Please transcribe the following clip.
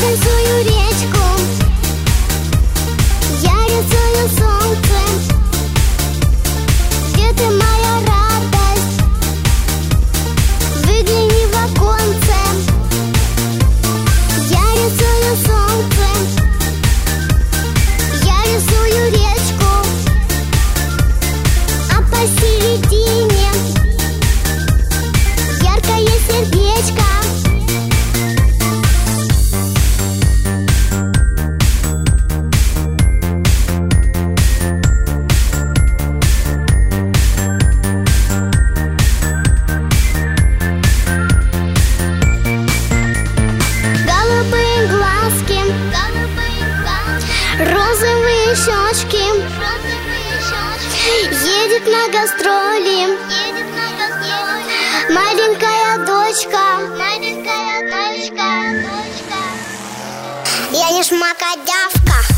рисую речку, я рисую солнце. Где ты, моя радость? Выгляни в оконце. Я рисую солнце, я рисую речку, а посередине яркое сердечко. Голубые глазки, розовые щечки. Едет на гастроли маленькая дочка. Я не шмакодявка.